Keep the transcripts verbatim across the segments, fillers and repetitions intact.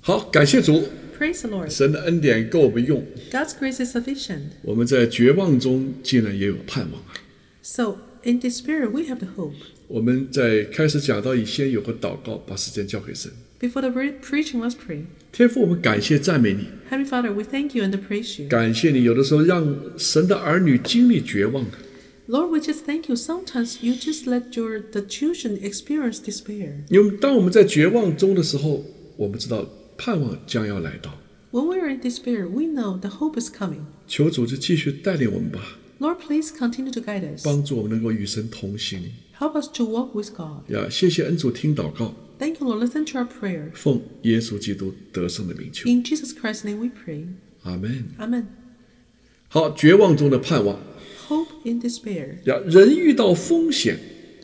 好，感谢主， Praise the Lord. 神的恩典够我们用。 God's grace is sufficient. 我们在绝望中竟然也有盼望啊！ So in despair, we have the hope. 我们在开始讲到以先有个祷告，把时间交给神。 Before the re- preaching, let's pray. 天父，我们感谢赞美你， Heavenly Father, we thank you and praise you. 感谢你有的时候让神的儿女经历绝望， Lord, we just thank you. Sometimes you just let your the children experience despair. 因为当我们在绝望中的时候，我们知道盼望将要来到。 When we are in despair, we know the hope is coming. 求主就继续带领我们吧， Lord, please continue to guide us. 帮助我们能够与神同行。 Help us to walk with God. 呀，谢谢恩主听祷告， Thank you, Lord. Listen to our prayer. 奉耶稣基督得胜的名求， In Jesus Christ's name we pray. 阿门。 Amen. 好，绝望中的盼望。 Hope in despair. 呀，人遇到风险，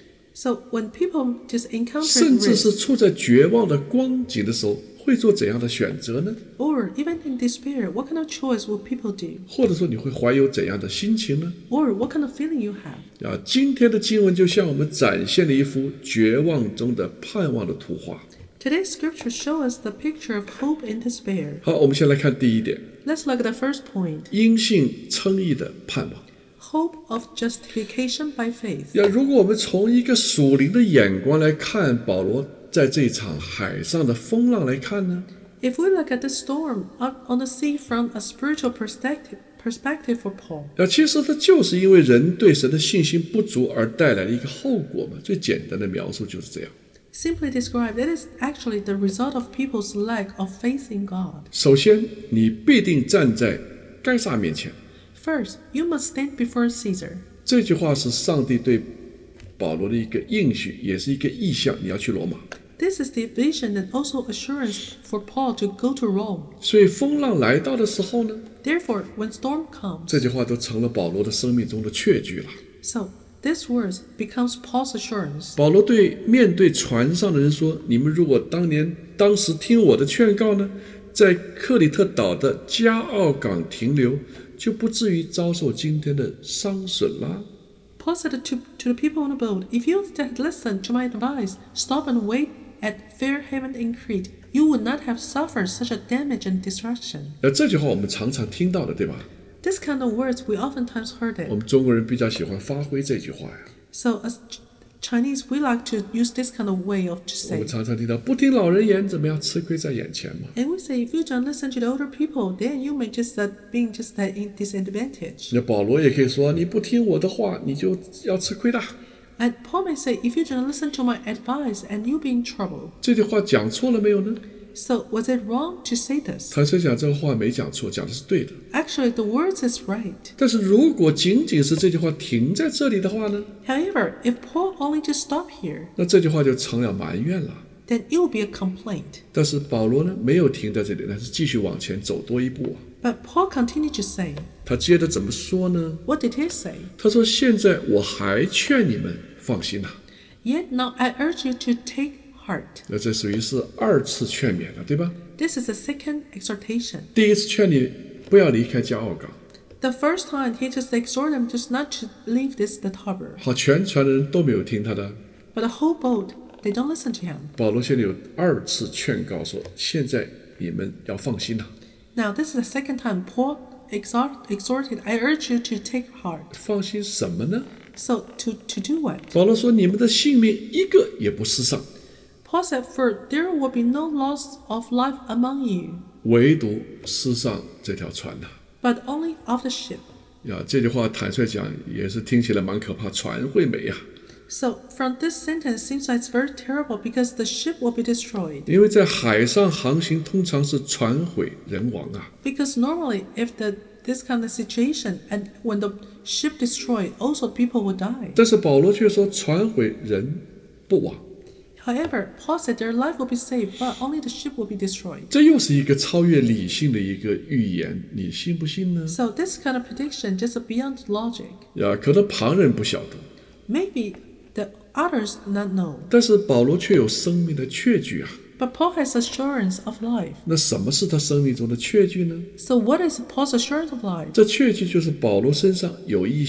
So when people just encounter 甚至 risk, 是处在绝望的光景的时候，会做怎样的选择呢？ or even in despair, what kind of choice will people do? 或者说你会怀有怎样的心情呢？ Or what kind of feeling you have? 啊，今天的经文就向我们展现了一幅绝望中的盼望的图画。 Today's scripture shows us the picture of hope in despair. 好，我们先来看第一点， Let's look at the first point. 因信称义的盼望。 Hope of justification by faith. 呀，如果我们从一个属灵的眼光来看保罗在这场海上的风浪来看呢， If we look at the storm out on the sea from a spiritual perspective, perspective for Paul, 呀，其实它就是因为人对神的信心不足而带来的一个后果嘛。最简单的描述就是这样。 simply described, it is actually the result of people's lack of faith in God. 首先，你必定站在该撒面前。 First, you must stand before Caesar. 这句话是上帝对保罗的一个应许，也是一个意向，你要去罗马。 This is the vision and also assurance for Paul to go to Rome. 所以风浪来到的时候呢， Therefore, when storm comes, 这句话都成了保罗的生命中的确据了。 so these words becomes Paul's assurance. 保罗对面对船上的人说：“你们如果当年当时听我的劝告呢，在克里特岛的加奥港停留，就不至于遭受今天的伤损啦。” Paul said to, to the people on the boat, if you had listened to my advice, stop and wait at Fairhaven in Crete, you would not have suffered such a damage and destruction. 呃，这句话我们常常听到的，对吧？ This kind of words, we oftentimes heard 我 it. 们中国人比较喜欢发挥这句话呀。 So as Ch- Chinese, we like to use this kind of way of to 我 say. 们常常听到不听老人言，怎么样？吃亏在眼前嘛。 And we say, if you don't listen to the older people, then you may just uh, being just that in disadvantage. 那保罗也可以说：“你不听我的话，你就要吃亏的。” And Paul may say, if you don't listen to my advice, and you'll be in trouble. 这句话讲错了没有呢？ So was it wrong to say this? 坦率讲，这个话没讲错，讲的是对的。 Actually, the words is right. 但是如果仅仅是这句话停在这里的话呢， However, if Paul only just stop here, 那这句话就成了埋怨了。 then it will be a complaint. 但是保罗呢，没有停在这里，但是继续往前走多一步啊。 But Paul continued to say, 他接着怎么说呢？ what did he say? 他说：“现在我还劝你们放心呐、啊。 Yet now I urge you to take heart. ” 那这属于是二次劝勉了，对吧？ This is the second exhortation. 第一次劝你不要离开加奥港， The first time he just exhorted them just not to leave this the harbor. 好，全船的人都没有听他的。 But the whole boat, they don't listen to him. 保罗现在有二次劝告说：“现在你们要放心呐、啊。” Now this is the second time Paul exhort, exhorted, I urge you to take heart. 放心什么呢？ So to, to do what? 保罗说：“你们的性命一个也不失丧， Paul said, for there will be no loss of life among you, 唯独失丧这条船呐、啊。 but only of the ship. ” 呀，这句话坦率讲也是听起来蛮可怕，船会没呀、啊。 So from this sentence seems like it's very terrible because the ship will be destroyed. 因为在海上航行通常是船毁人亡啊。 Because normally if the this kind of situation and when the ship destroyed, also people will die. 但是保罗却说船毁人不亡， However, Paul said their life will be saved, but only the ship will be destroyed. 这又是一个超越理性的一个预言，你信不信呢？ So this kind of prediction just beyond logic. 呀，可能旁人不晓得， Maybe the others not know, 但是保罗却有生命的确据啊。 but Paul has assurance of life. 那什么是他生命中的确据呢？ So what is Paul's assurance of life? 这确据就是保罗身上有意向，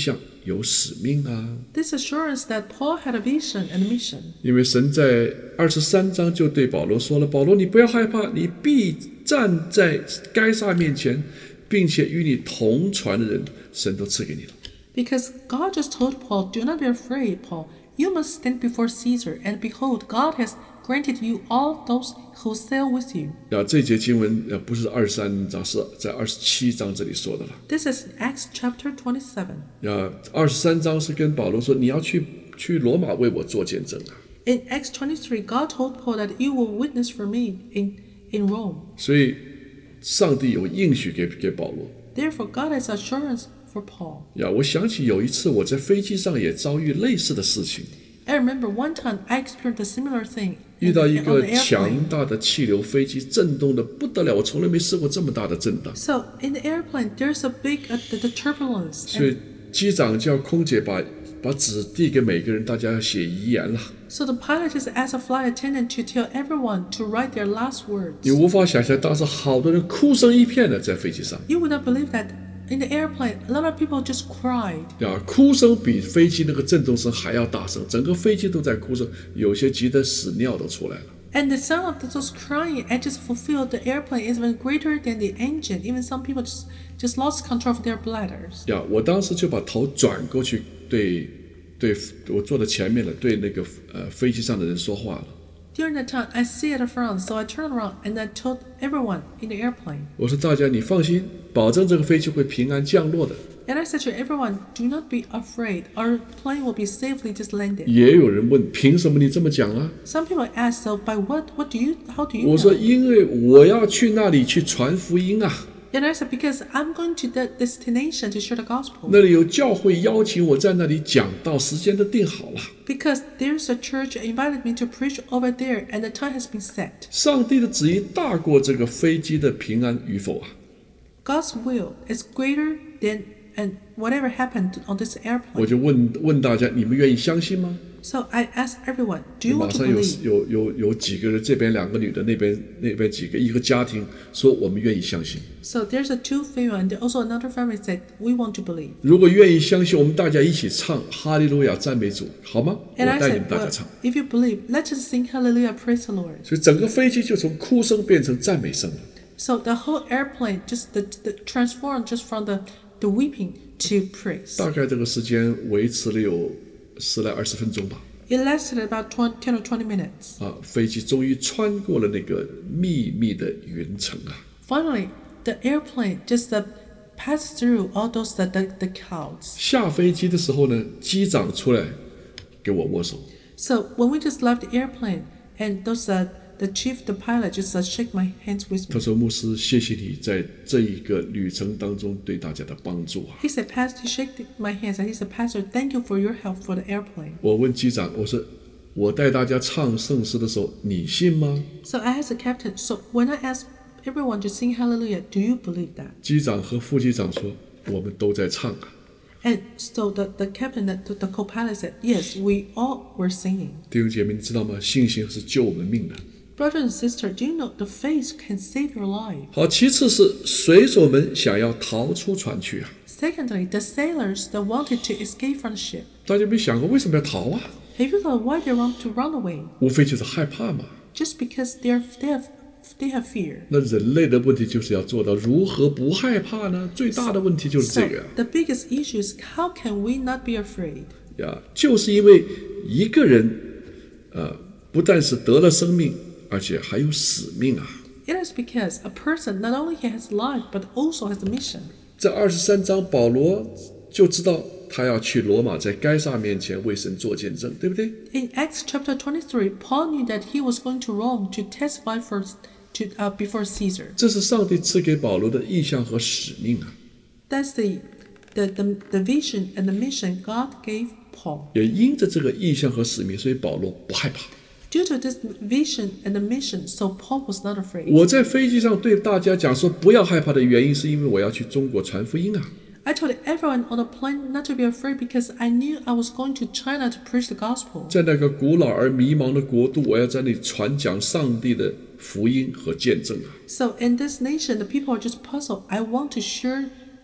有使命啊。 This assurance that Paul had a vision and a mission. 因为神在二十三章就对保罗说了：“保罗，你不要害怕，你必站在该撒面前，并且与你同船的人，神都赐给你了。” Because God just told Paul, "Do not be afraid, Paul. You must stand before Caesar, and behold, God has granted you all those who sail with you." 啊，这节经文呃不是二十三章，是在二十七章这里说的了。 This is Acts chapter twenty-seven. 啊，二十三章是跟保罗说，你要去去罗马为我做见证啊。 In Acts twenty-three, God told Paul that you will witness for me in in Rome. 所以上帝有应许给给保罗。 Therefore, God has assurance for Paul. 呀，我想起有一次我在飞机上也遭遇类似的事情， I remember one time I experienced a similar thing 遇 in, 到一 on 个 the 强 airplane. 大的气流飞机，震动的不得了，我从来没试过这么大的震荡。 So in the airplane, there's a big uh, the, the turbulence. 所以 And 机长叫空姐把把纸递给每个人，大家要写遗言了。 so the pilot just asked a flight attendant to tell everyone to write their last words. 你无法想象，当时好多人哭声一片的在飞机上， You would not believe that in the airplane, a lot of people just cried. 呀，哭声比飞机那个震动声还要大声，整个飞机都在哭声，有些急得屎尿都出来了。 And the sound of those crying and just fulfilled the airplane is even greater than the engine. Even some people just, just lost control of their bladders. 呀，我当时就把头转过去对对我坐在前面的对那个呃飞机上的人说话了。 During that time, I sit at the front, so I turned around and I told everyone in the airplane. 我说大家你放心，保证这个飞机会平安降落的。 And I said to everyone, do not be afraid. Our plane will be safely just landed. 也有人问，凭什么你这么讲啊？ Some people ask, so by what? What do you? How do you 我说 know? 因为我要去那里去传福音啊， And I said, because I'm going to that destination to share the gospel. 那里有教会邀请我在那里讲道，时间都定好了。 Because there's a church invited me to preach over there, and the time has been set. 上帝的旨意大过这个飞机的平安与否啊！ God's will is greater than and whatever happened on this 我 airplane. 就问问大家，你们愿意相信吗？ So I asked everyone, do you 马 want to 上有 believe? 有有有几个人，这边两个女的，那边那边几个，一个家庭说我们愿意相信。 So there's a two female and also another family said, we want to believe. 如果愿意相信，我们大家一起唱哈利路亚赞美主，好吗？我 And I 带你 said, 们大家 well, 唱。 if you believe, let's just sing hallelujah, praise the Lord. 所以整个飞机就从哭声变成赞美声了。 So the whole airplane just the, the transformed just from the, the weeping to praise. 大概这个时间维持了有十来二十分钟吧。 It lasted about twenty, ten or twenty minutes. 啊，飞机终于穿过了那个密密的云层啊！ Finally, the airplane just uh, passed through all those the, the, the clouds. 下飞机的时候呢，机长出来给我握手。 So when we just left the airplane, and those uh, the chief, the pilot, just uh, shake my hands with 他 me. 说：“牧师，谢谢你在这一个旅程当中对大家的帮助啊 He said, Pastor, he shook my hands, and he said, Pastor, thank you for your help for the airplane.！” 我问机长：“我说我带大家唱圣诗的时候，你信吗 So I asked the captain, so when I asked everyone to sing hallelujah, do you believe that?？” 机长和副机长说：“我们都在唱啊。 And so the, the captain, the, the co-pilot said, yes, we all were singing. ” 弟兄姐妹，你知道吗？信心是救我们命的。 Brother and sister, do you know the faith can save your life? 好，其次是水手们想要逃出船去啊， Secondly, the sailors that wanted to escape from the ship. 大家没想过为什么要逃啊？ Have you thought why they want to run away? 无非就是害怕嘛。 Just because they're, they have they have fear. 那人类的问题就是要做到如何不害怕呢？最大的问题就是 So 这个 the biggest issue is how can we not be afraid? 呀，就是因为一个人，呃，不但是得了生命，而且还有使命啊。 It is because a person not only has life but also has a mission. 在二十三章，保罗就知道他要去罗马，在该撒面前为神做见证，对不对？ In Acts chapter twenty-three, Paul knew that he was going to Rome to testify for to uh, before Caesar. 这是上帝赐给保罗的意向和使命啊。 That's the the, the the vision and the mission God gave Paul. 也因着这个意向和使命，所以保罗不害怕。 Due to this vision and the mission, so Paul was not afraid. 我在飞机上对大家讲说不要害怕的原因，是因为我要去中国传福音啊。 I told everyone on the plane not to be afraid because I knew I was going to China to preach the gospel. 在那个古老而迷茫的国度，我要在那里传讲上帝的福音和见证啊。 So in this nation, the people are just puzzled. I want to share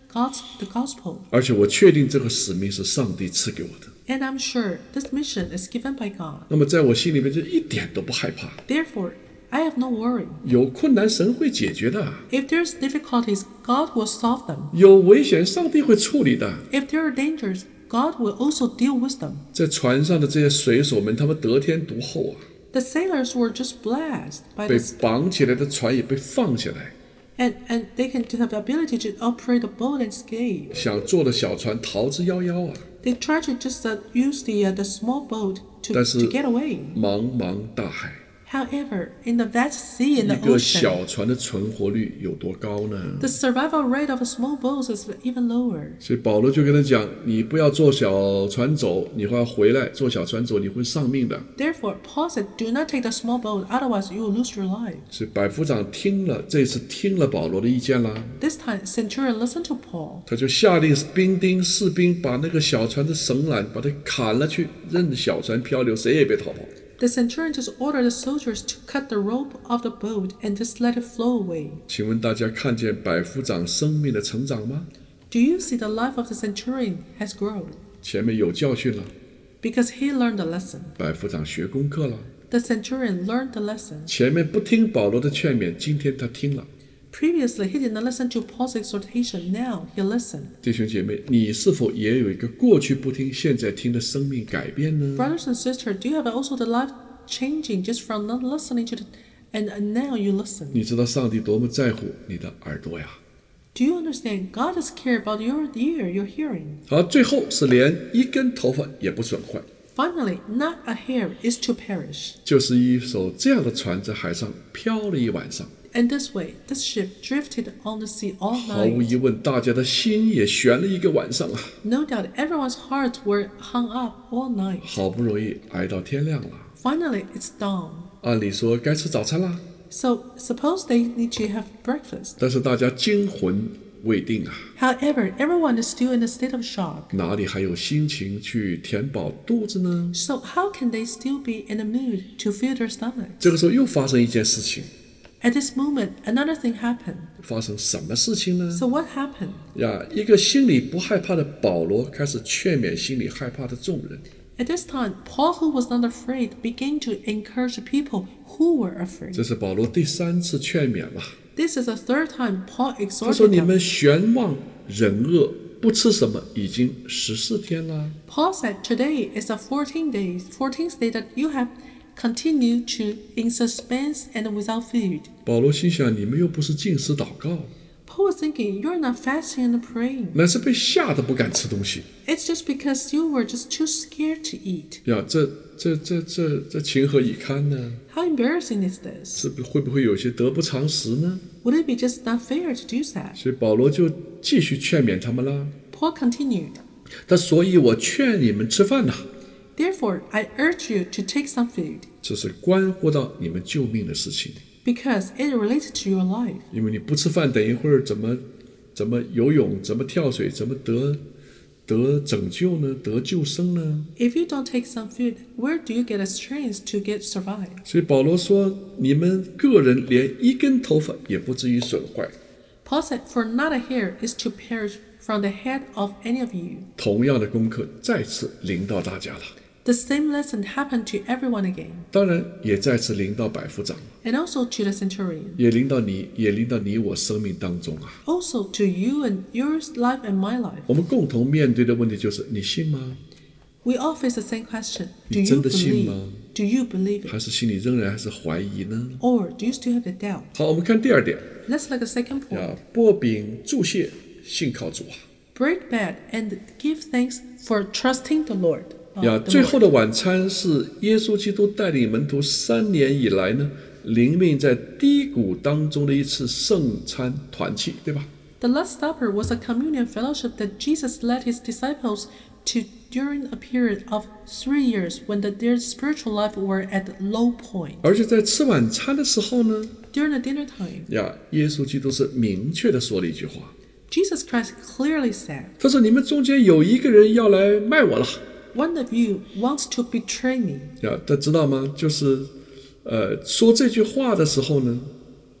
God's the gospel. 而且我确定这个使命是上帝赐给我的。 And I'm sure this mission is given by God. 那么在我心里面就一点都不害怕。 Therefore, I have no worry. 有困难，神会解决的； If there's difficulties, God will solve them. 有危险，上帝会处理的。 If there are dangers, God will also deal with them. 在船上的这些水手们，他们得天独厚啊， The sailors were just blessed by 被 this, 绑起来的船也被放下来， and, and they can have the ability to operate the boat and escape. 想坐的小船逃之夭夭啊！ They try to just uh, use the uh, the small boat to, 但是 to get away. 茫茫大海， However, in the vast sea, in 一 the 个 ocean, 小船的存活率有多高呢？ the survival rate of small boats is even lower. 所以保罗就跟他讲：“你不要坐小船走，你会要回来。坐小船走，你会丧命的。” Therefore, Paul said, "Do not take the small boat, otherwise you will lose your life." 所以百夫长听了，这次听了保罗的意见啦， This time, centurion listened to Paul. 他就下令兵丁士兵把那个小船的绳缆把它砍了去，任小船漂流，谁也别逃跑。 The centurion just ordered the soldiers to cut the rope of the boat and just let it flow away. 请问大家看见百夫长生命的成长吗？ Do you see the life of the centurion has grown? 前面有教训了， Because he learned the lesson. 百夫长学功课了。 The centurion learned the lesson. 前面不听保罗的劝勉，今天他听了。 Previously, he did not listen to Paul's exhortation. Now, he listened. 弟兄姐妹，你是否也有一个过去不听，现在听的生命改变呢？ Brothers and sisters, do you have also the life changing just from not listening to the, and, and now you listen? 你知道上帝多么在乎你的耳朵呀？ Do you understand? God does care about your ear, your hearing. 好，最后是连一根头发也不损坏， Finally, not a hair is to perish. 就是一艘这样的船在海上漂了一晚上。 And this way, this ship drifted on the sea all 毫无 night. 疑问，大家的心也悬了一个晚上啊！ No doubt, everyone's hearts were hung up all night. 好不容易挨到天亮了， Finally, it's dawn. 按理说该吃早餐啦， So, suppose they need to have breakfast. 但是大家惊魂未定啊， However, everyone is still in a state of shock. 哪里还有心情去填饱肚子呢？ So, how can they still be in a mood to fill their stomach? 这个时候又发生一件事情， At this moment, another thing happened. 发生什么事情呢？ So, what happened? 呀，一个心里不害怕的保罗开始劝勉心里害怕的众人。 At this time, Paul, who was not afraid, began to encourage the people who were afraid. 这是保罗第三次劝勉了。 This is the third time Paul 他说：“ exhorted 你 them. 们悬望忍饿，不吃什么，已经十四天了。 Paul said, "Today is the fourteen days, fourteenth day that you have continued to in suspense and without food." ” 保罗心想：“你们又不是禁食祷告， Paul was thinking, "You're not fasting and praying. 乃是被吓得不敢吃东西。 It's just because you were just too scared to eat." 呀，这这这这这情何以堪呢？ How embarrassing is this? 是不会不会有些得不偿失呢？ Would it be just not fair to do that? 所以保罗就继续劝勉他们啦。 Paul continued, 他所以，我劝你们吃饭呐， "Therefore, I urge you to take some food, 这是关乎到你们救命的事情。 because it relates to your life. 因为你不吃饭，等一会儿怎么怎么游泳，怎么跳水，怎么得得拯救呢？得救生呢？ If you don't take some food, where do you get a strength to get survive?" 所以保罗说，你们个人连一根头发也不至于损坏。 Paul said, "For not a hair is to perish from the head of any of you." 同样的功课再次临到大家了， The same lesson happened to everyone again, 当然也再次临到百夫长， and also to the centurion, 也临到你，也临到你我生命当中啊。 also to you and your life and my life. 我们共同面对的问题就是：你信吗？ We all face the same question. Do 你 you 真的信 believe? 吗？ Do you believe 还 it? 是心里仍然还是怀疑呢？ Or do you still have the doubt? 好，我们看第二点 Let's look at the second point. 啊，擘饼祝谢，信靠主啊。 Break bread and give thanks for trusting the Lord. 呀， Uh, the 最 Lord. 后的晚餐是耶稣基督带领门徒三年以来呢，灵命在低谷当中的一次圣餐团契，对吧？ The Last Supper was a communion fellowship that Jesus led his disciples to during a period of three years when the, their spiritual life were at low point. 而且在吃晚餐的时候呢， During the dinner time, 呀，耶稣基督是明确的说了一句话， Jesus Christ clearly said, 他说：“你们中间有一个人要来卖我了。” "One of you wants to betray me." 呀，大家知道吗？就是，呃，说这句话的时候呢，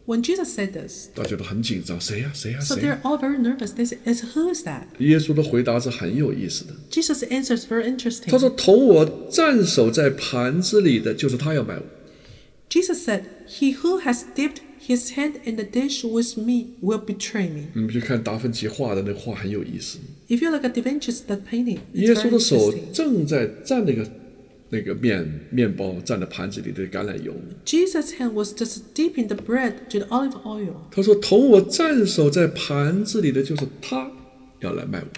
When Jesus said this, 大家都很紧张，谁呀、谁呀、 so 谁呀、 they're all very nervous. They say, "Is who is that?" 耶稣的回答是很有意思的。 Jesus' answer is very 他 interesting. 说：“同我蘸手在盘子里的，就是他要卖我。” Jesus said, "He who has dipped his hand in the dish with me will betray me." 你们去看达芬奇画的那个画很有意思。 If you look at Da Vinci's that painting, 耶 it's 稣 very 的手 interesting. 正在蘸那个那个面面包，蘸在盘子里的橄榄油。 Jesus' hand was just dipping the bread to the olive oil. 他说：“同我蘸手在盘子里的，就是他要来卖我。”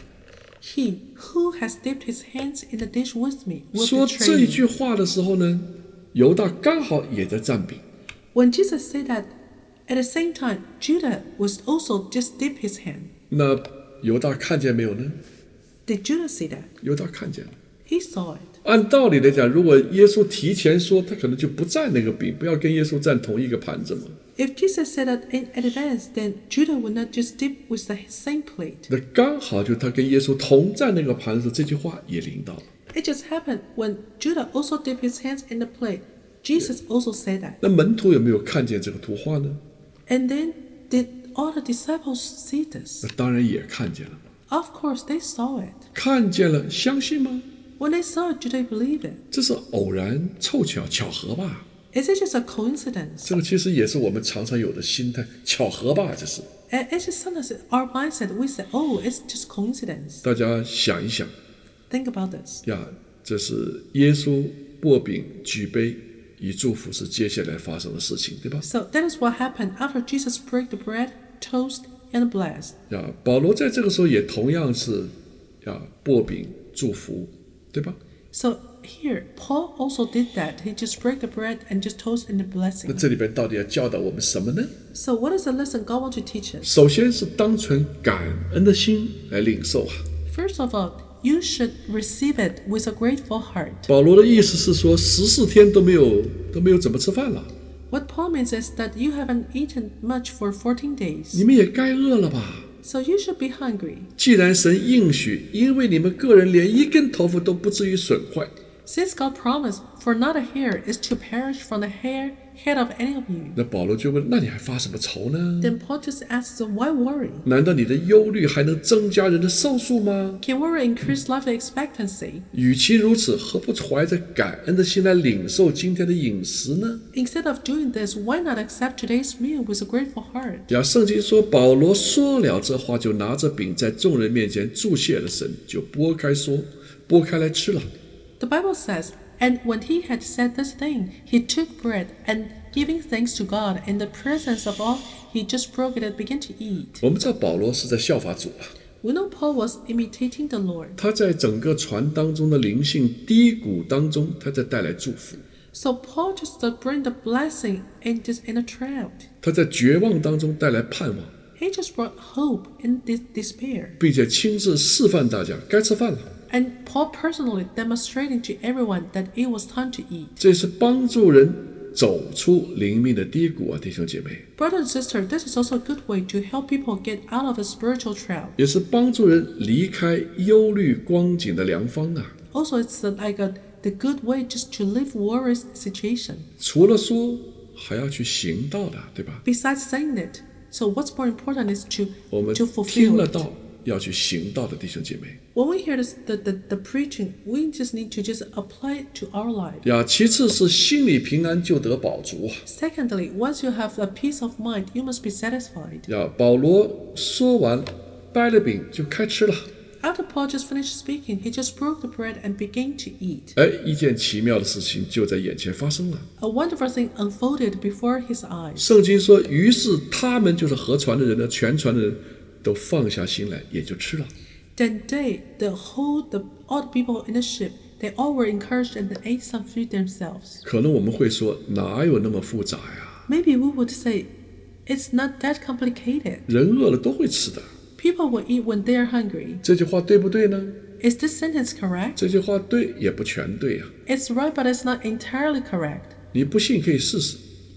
He who has dipped his hands in the dish with me will 说 betray 这一 me. 句话的时候呢，犹大刚好也在蘸饼。 When Jesus said that, at the same time, Judah was also just dip his hand. 那犹大看见没有呢？ Did Judah see that? 犹大看见了。 He saw it. 按道理来讲，如果耶稣提前说，他可能就不蘸那个饼，不要跟耶稣蘸同一个盘子嘛。 If Jesus said that in advance, then Judah would not just dip with the same plate. 那刚好就他跟耶稣同蘸那个盘子，这句话也临到了。 It just happened when Judah also dipped his hands in the plate. Jesus also said that. 那门徒有没有看见这个图画呢？ And then did all the disciples see this? 那当然也看见了。 Of course, they saw it. 看见了，相信吗？ When they saw it, did they believe it? 这是偶然、凑巧、巧合吧？ Is it just a coincidence? 这个其实也是我们常常有的心态，巧合吧？这是。 And it's just sometimes our mindset, we say, oh, it's just coincidence. 大家想一想 Think about this. 呀，这是耶稣擘饼举杯以祝福是接下来发生的事情，对吧？ So that is what happened after Jesus broke the bread, toast, and blessed. 呀，保罗在这个时候也同样是呀擘饼祝福，对吧？ So here, Paul also did that. He just broke the bread and just toasted the 那 blessing. 这里边到底要教导我们什么呢？ So what is the lesson God wants to teach us? 首先是当存感恩的心来领受啊。 First of all, you should receive it with a grateful heart. 保罗的意思是说，十四天都没有都没有怎么吃饭了， What Paul means is that you haven't eaten much for fourteen days. 你们也该饿了吧？ So you should be hungry. 既然神应许，因为你们个人连一根头发都不至于损坏， Since God promised, for not a hair is to perish from the hair head of any of you. 那保罗就问：那你还发什么愁呢？ Then Paul just asks, so why worry? 难道你的忧虑还能增加人的寿数吗？ Can worry increase life expectancy? 与其如此，何不怀着感恩的心来领受今天的饮食呢？ Instead of doing this, why not accept today's meal with a grateful heart? 呀，圣经说，保罗说了这话，就拿着饼在众人面前祝谢了神，就拨开说，拨开来吃了。 The Bible says, and when he had said this thing, he took bread and giving thanks to God in the presence of all, he just broke it and began to eat. 我们知道保罗是在效法主啊， We know Paul was imitating the Lord. 他在整个船当中的灵性低谷当中，他在带来祝福； So Paul just uh, bring the blessing in this in a drought. 他在绝望当中带来盼望， He just brought hope in this despair. 并且亲自示范大家该吃饭了。 And Paul personally demonstrating to everyone that it was time to eat. 这是帮助人走出灵命的低谷啊，弟兄姐妹， Brother and sister, this is also a good way to help people get out of a spiritual drought. 也是帮助人离开忧虑光景的良方啊。 Also, it's uh, like a, the good way just to live worries situation. 除了说，还要去行道的，对吧？ Besides saying it, so what's more important is to 我们 to 听 fulfill 了 it. 道，要去行道的弟兄姐妹 When we hear this, the, the, the preaching, we just need to just apply it to our life. 呀。其次是心里平安，就得饱足啊。 Secondly, once you have a peace of mind, you must be satisfied. 呀，保罗说完，掰了饼就开吃了。 After Paul just finished speaking, he just broke the bread and began to eat. 哎，一件奇妙的事情就在眼前发生了。 A wonderful thing unfolded before his eyes. 圣经说，于是他们就是合船的人呢，全船的人都放下心来，也就吃了。 Then they, the whole, the all the people in the ship, they all were encouraged and they ate some food themselves. 可能我们会说，哪有那么复杂呀？ Maybe we would say, it's not that complicated. 人饿了都会吃的。 People will eat when they are hungry. 这句话对不对呢？ Is this sentence correct? 这句话对也不全对呀、 It's right, but it's not entirely correct. 你不信可以试试。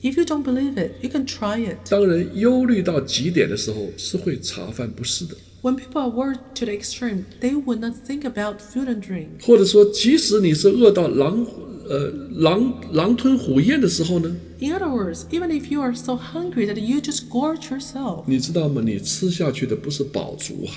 If you don't believe it, you can try it. 当人忧虑到极点的时候，是会茶饭不思的。 When people are worried to the extreme, they would not think about food and drink. 或者说，即使你是饿到狼呃狼狼吞虎咽的时候呢， In other words, even if you are so hungry that you just gorge yourself, 你知道吗？你吃下去的不是饱足啊，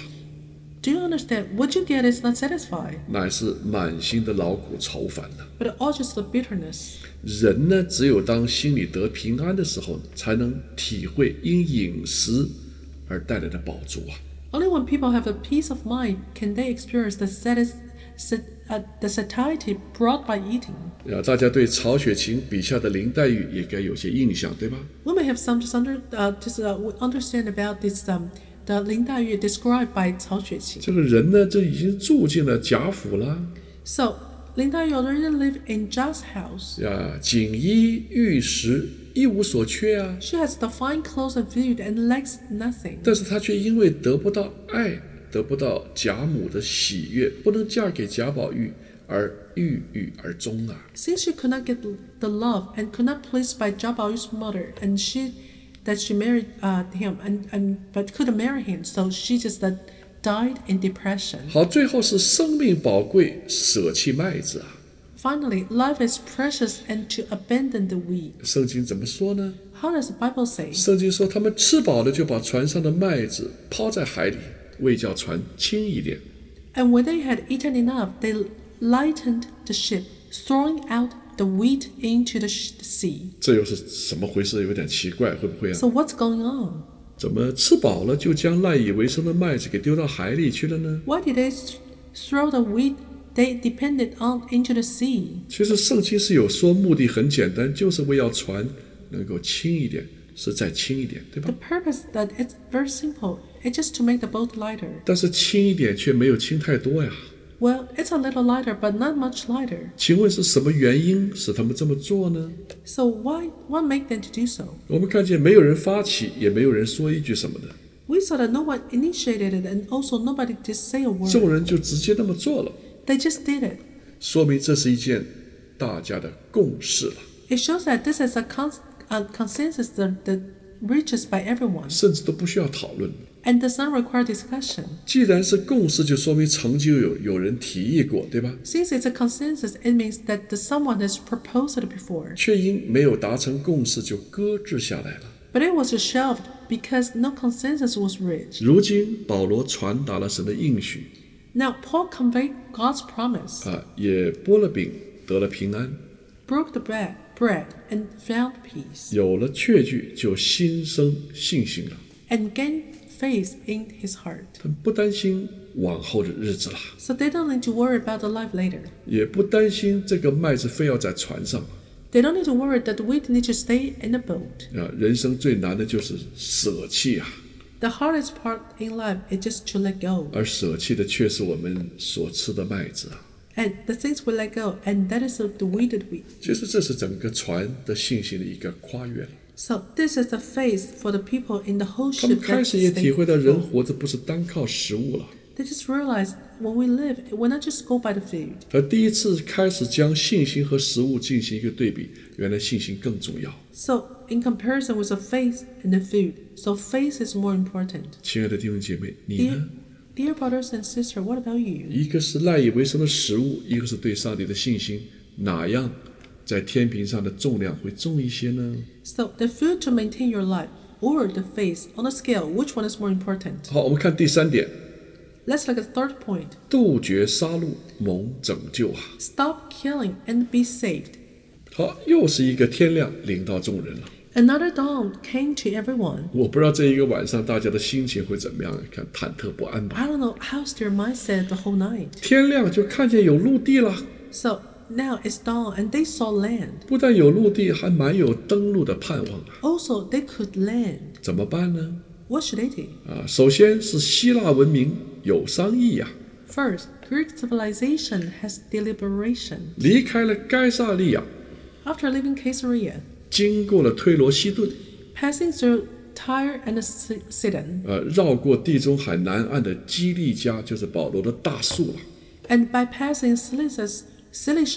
do you understand? What you get is not satisfied, 乃是满心的劳苦愁烦呐、 but all just the bitterness. 人呢，只有当心里得平安的时候，才能体会因饮食而带来的饱足啊。 Only when people have a peace of mind can they experience the, satis- sat- uh, the satiety brought by eating. 啊，大家对曹雪芹笔下的林黛玉也该有些印象，对吧？ We may have some just under, uh, just, uh, understand about this um, the Lin Dayue described by Cao Xueqin. 这个人呢，这已经住进了贾府了 So Lin Dayue already lived in Zha's house. 呀，锦衣玉食一无所缺啊。 She has the fine clothes and food and lacks nothing. 但是她却因为得不到爱，得不到贾母的喜悦，不能嫁给贾宝玉，而郁郁而终啊。 Since she could not get the love and could not please by Zhao Baoyu's mother, and she that she married uh, him and, and but couldn't marry him, so she just uh, died in depression. 好，最后是生命宝贵，舍弃麦子啊。 Finally, life is precious and to abandon the wheat. 圣经怎么说呢？ How does the Bible say? 圣经说，他们吃饱了，就把船上的麦子抛在海里，为叫船轻一点。 And when they had eaten enough, they lightened the ship, throwing out the wheat into the sea. 这又是什么回事？有点奇怪，会不会啊？ So what's going on? 怎么吃饱了就将赖以为生的麦子给丢到海里去了呢？ Why did they throw the wheat they depended on into the sea? 其实圣经是有说，目的很简单，就是为要船能够轻一点，是再轻一点，对吧 The？ purpose that it's very simple. It's just to make the boat lighter. 但是轻一点却没有轻太多呀。 Well, it's a little lighter, but not much lighter. 请问是什么原因使他们这么做呢？ So why what make them to do so? 我们看见没有人发起，也没有人说一句什么的， We saw that no one initiated it, and also nobody did say a word. 众人就直接那么做了， They just did it. 说明这是一件大家的共识了， It shows that this is a, cons- a consensus that, that reaches by everyone 甚至都不需要讨论。 and does not require discussion. 既然是共识，就说明曾经有有人提议过，对吧？ Since it's a consensus, it means that the someone has proposed it before. 却因没有达成共识就搁置下来了。 But it was shelved because no consensus was reached. 如今保罗传达了神的应许 Now Paul conveyed God's promise, 啊，也剥了饼，得了平安， broke the bread, bread and found peace, 有了确据，就心生信心了。 and gained faith in his heart. 他们不担心往后的日子了， So they don't need to worry about the life later. 也不担心这个麦子非要在船上 They don't need to worry that the wheat needs to stay in the boat. 啊。人生最难的就是舍弃啊， The hardest part in life is just to let go. 而舍弃的却是我们所吃的麦子啊。 And the things we let go, and that is the weighted wheat. 其实这是整个船的信心的一个跨越了。 So this is the faith for the people in the whole 他们 ship 开 that 始也体 stay 会到人 full. 活着不是单靠食物了。 They just realize when we live, we're not just go by the food. 而第一次开始将信心和食物进行一个对比，原来信心更重要。 So in comparison with the faith and the food, so faith is more important. 亲爱的弟兄姐妹，你 Dear, 呢？ dear brothers and sisters, what about you? 一个是赖以为生的食物，一个是对上帝的信心，哪样在天平上的重量会重一些呢？ So the food to maintain your life or the faith on a scale, which one is more important? 好，我们看第三点， Let's look at the third point. 杜绝杀戮，蒙拯救啊！ Stop killing and be saved. 好，又是一个天亮领到众人了。 Another dawn came to everyone. 我不知道这一个晚上大家的心情会怎么样，看忐忑不安吧。 I don't know how's their mindset the whole night. 天亮就看见有陆地了， So now it's dawn and they saw land. 不但有陆地，还满有登陆的盼望啊！ Also, they could land. 怎么办呢？ What should they do? 啊，首先是希腊文明有商议呀、 First, Greek civilization has deliberation. 离开了该萨利亚， After leaving Caesarea, 经过了推罗西顿， passing through Tyre and Sidon, 呃，绕过地中海南岸的基利加，就是保罗的大树了， and by passing Cilicia, Cilicia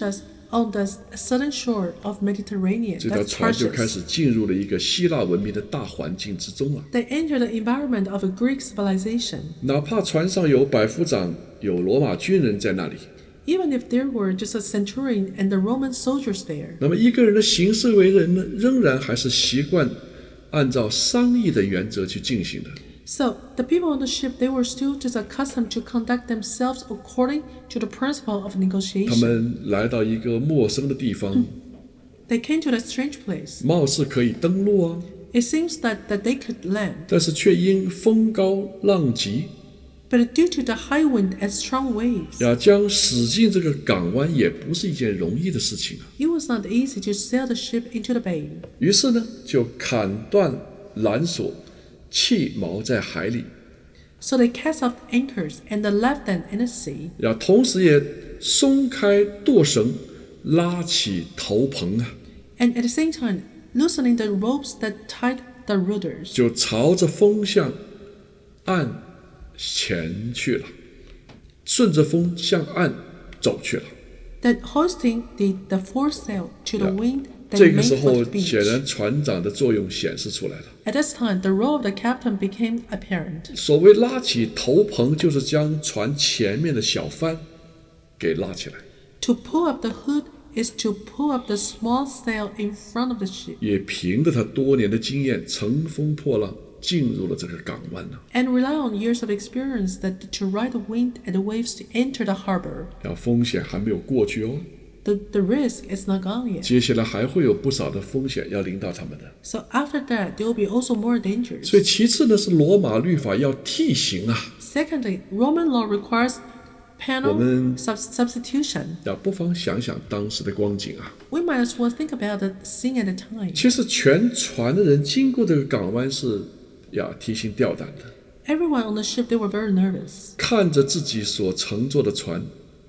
on the southern shore of Mediterranean. 这条 That's 船就开 Tarshish. 始进入了一个希腊文明的大环境之中了。 They entered the environment of a Greek civilization. 哪怕船上有百夫长、有罗马军人在那里， Even if there were just a centurion and the Roman soldiers there, 那么一个人的行事为人呢，仍然还是习惯按照商议的原则去进行的。 so the people on the ship, they were still just accustomed to conduct themselves according to the principle of 他 negotiation. 们来到一个陌生的地方， They came to a strange place. 貌似可以登陆啊， It seems that, that they could land, 但是却因风高浪急， but due to the high wind and strong waves, 要将驶进这个港湾也不是一件容易的事情啊。 it was not easy to sail the ship into the bay. 于是呢，就砍断缆索，弃锚在海里， So they cast off anchors and they left them in the sea. 要同时也松开舵绳，拉起头棚啊， And at the same time, loosening the ropes that tied the ruders. 就朝着风向岸前去了，顺着风向岸走去了。 That hoisting the, the foresail to the Yeah. wind, they 这个 made 时 for 候 the，beach. 显然船长的作用显示出来了。 At this time, the role of the captain became apparent. 所谓拉起头棚，就是将船前面的小帆给拉起来， To pull up the hood is to pull up the small sail in front of the ship. 也凭着他多年的经验，乘风破浪进入了这个港湾了。 And rely on years of experience that to ride the wind and the waves to enter the harbor. 要风险还没有过去哦， The, the risk is not gone yet. 接下来还会有不少的风险要临到他们的。 So after that, there will be also more dangers. 所以其次呢，是罗马律法要替刑啊， Secondly, Roman law requires 我 penal 们 sub- substitution. 要不妨想想当时的光景啊。 We might as well think about the scene at the time. 其实全船的人经过这个港湾是要提心吊胆的， Everyone on the ship, they were very nervous. 看着自己所乘坐的船，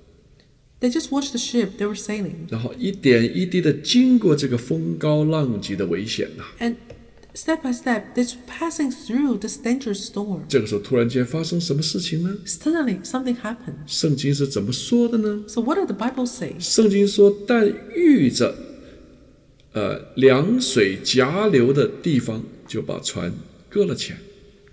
They just watched the ship they were sailing. 然后一点一滴的经过这个风高浪急的危险呐、 And step by step, they're passing through this dangerous storm. 这个时候突然间发生什么事情呢？ Suddenly, something happened. 圣经是怎么说的呢？ So what did the Bible say? 圣经说，但遇着呃凉水夹流的地方，就把船搁了浅，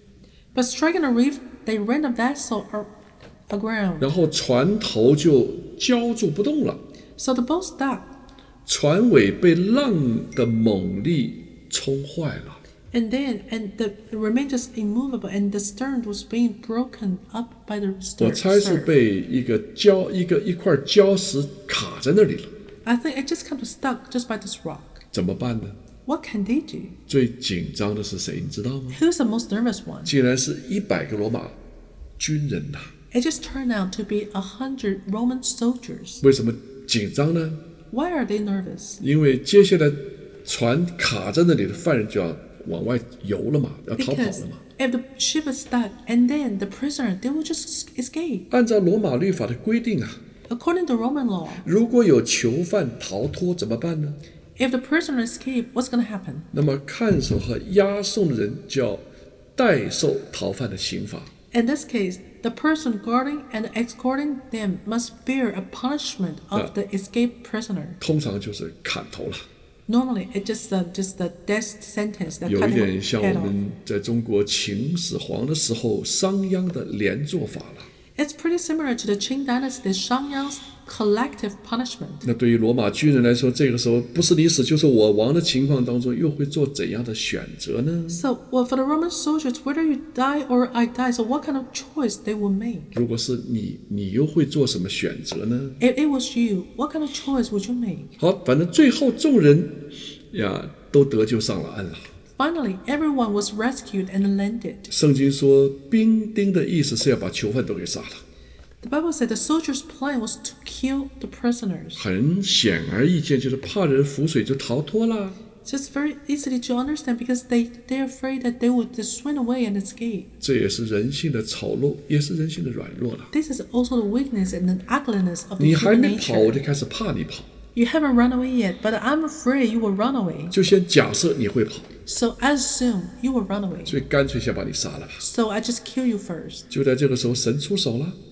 But striking a reef, they ran the vessel ar- aground. 然后船头就浇住不动了， So the boat stuck. 船尾被浪的猛力冲坏了。 And then, and the the remained just immovable, and the stern was being broken up by the 我 stern. 猜是 surf. 被一个礁一个一块礁石卡在那里了， I think it just kind of stuck just by this rock. 怎么办呢？ What can they do? 最紧张的是谁？你知道吗？ Who's the most nervous one? 竟然是一百个罗马军人呐、 It just turned out to be a hundred Roman soldiers. 为什么紧张呢？ Why are they nervous? 因为接下来船卡在那里的犯人就要往外游了嘛，要逃跑 Because 了嘛。 if the ship is stuck, and then the prisoner, they will just escape. 按照罗马律法的规定啊， According to Roman law, 如果有囚犯逃脱怎么办呢？ if the prisoner escape, what's going to happen? 那么看守和押送的人就要代受逃犯的刑罚。 In this case, the person guarding and escorting them must bear a punishment of Yeah. the escaped prisoner. 通常就是砍头了， Normally, it's just uh, just the death sentence that 有 cut 一 him 点像 head 我 off. 们在中国秦始皇的时候商鞅的连坐法了。 It's pretty similar to the Qing dynasty Shangyang's collective punishment. 那对于罗马军人来说，这个时候不是你死就是我亡的情况当中，又会做怎样的选择呢？ So, well, for the Roman soldiers, whether you die or I die, so what kind of choice they will make? 如果是你，你又会做什么选择呢？ If it was you, what kind of choice would you make? 好，反正最后众人呀都得救上了岸了。 Finally, everyone was rescued and landed. 圣经说，兵丁的意思是要把囚犯都给杀了。 The Bible said the soldiers' plan was to kill the prisoners. 很显而易见，就是怕人浮水就逃脱了。 It's just very easily to understand because they, they're afraid that they would just swim away and escape. 这也是人性的丑陋，也是人性的软弱了。 This is also the weakness and the ugliness of the 你还 human 没跑，我 nature. 就开始怕你跑， You haven't run away yet, but I'm afraid you will run away. 就先假设你会跑， So I assume you will run away. 所以干脆先把你杀了吧。 So I just kill you first. 就在这个时候，神出手了，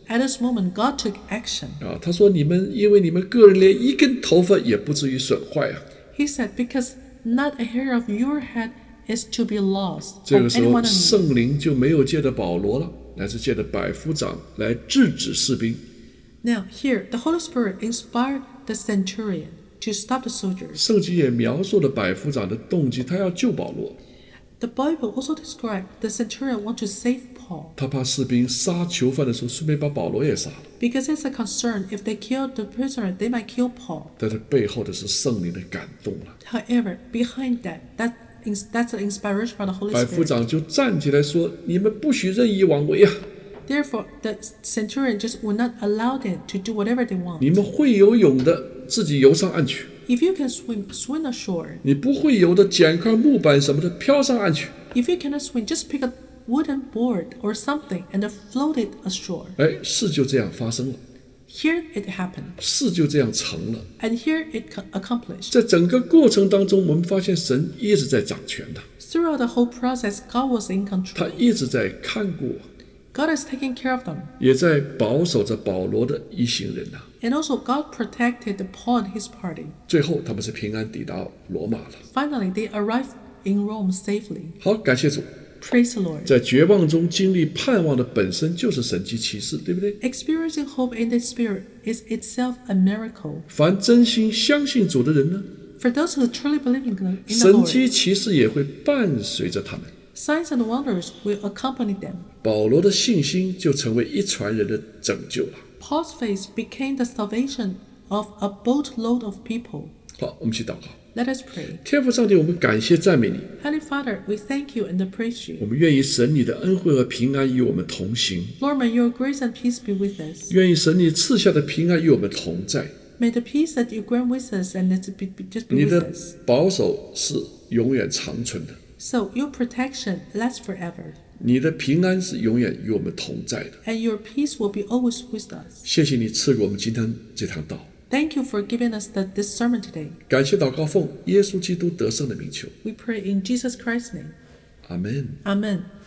At this moment, God took action. 啊，他说：“你们因为你们个人连一根头发也不至于损坏啊。” He said, because not a hair of your head is to be lost 这 from 个时 any 候， one of you. 圣灵就没有借着保罗了，乃是借着百夫长来制止士兵。 Now, here, the Holy Spirit inspired the centurion to stop the soldiers. 圣经也描述了百夫长的动机，他要救保罗， The Bible also described the centurion want to save Paul 他怕士兵杀囚犯的时候顺便把保罗也杀了。 because it's a concern if they killed the prisoner, they might kill Paul. 但是背后的是圣灵的感动了。 However, behind that, that that's the inspiration from the Holy 百夫 Spirit. 长就站起来说：“你们不许任意妄为啊！ Therefore, the centurion just would not allow them to do whatever they want. 你们会游泳的，自己游上岸去； If you can swim, swim ashore. 你不会游的，捡块木板什么的，飘上岸去。” If you cannot swim, just pick a wooden board or something and float it ashore. 哎，事就这样发生了， Here it happened, 事就这样成了。 and here it co- accomplished. 在整个过程当中，我们发现神一直在掌权的， Throughout the whole process, God was in 他 control. 一直在看顾， God is taking care of them. 也在保守着保罗的一行人呐、 And also, God protected Paul and his party. 最后，他们是平安抵达罗马了。 Finally, they arrived in Rome safely. 好，感谢主。 Praise the Lord. 在绝望中经历盼望的本身就是神迹奇事，对不对？ Experiencing hope in the Spirit is itself a miracle. 凡真心相信主的人呢， For those who truly believe in the, in the 神 Lord, 迹奇事也会伴随着他们。 signs and wonders will accompany them. 保罗的信心就成为一船人的拯救了。 Paul's faith became the salvation of a boatload of people. 好，我们去祷告。 Let us pray. 天父上帝，我们感谢赞美你， Heavenly Father, we thank you and praise 我 you. 们愿意神你的恩惠和平安与我们同行， Lord, may your grace and peace be with us. 愿意神你赐下的平安与我们同在。 May the peace that you grant with us and let it be, be- just be 你 with 的 us. 保守是永远长存的， So your protection lasts forever, 你的平安是永远与我们同在的。 and your peace will be always with us. 谢谢你赐给我们今天这堂道， Thank you for giving us the, this sermon today. 感谢祷告奉耶稣基督得胜的名求， We pray in Jesus Christ's name. 阿门。 Amen.